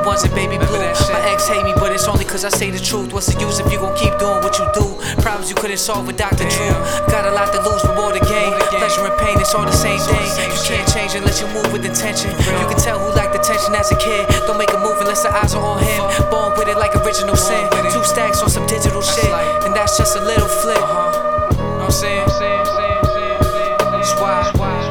wasn't baby blue. My ex hate me, but it's only cause I say the truth. What's the use if you gon' keep doing what you do? Problems you couldn't solve with Dr. Drew. Got a lot to lose, but more to gain. Pleasure and pain, it's all the same thing. You can't change unless you move with intention. You can tell who liked attention as a kid. Don't make a move unless the eyes are on him. Born with it like original sin. 2 stacks on some digital shit, and that's just a little flip. Know what I'm saying? That's why.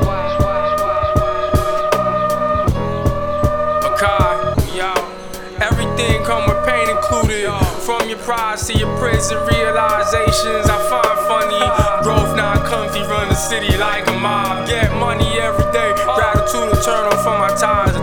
Everything come with pain included. From your pride to your prison realizations, I find funny. Growth not comfy, run the city like a mob. Get money every day, gratitude eternal for my ties.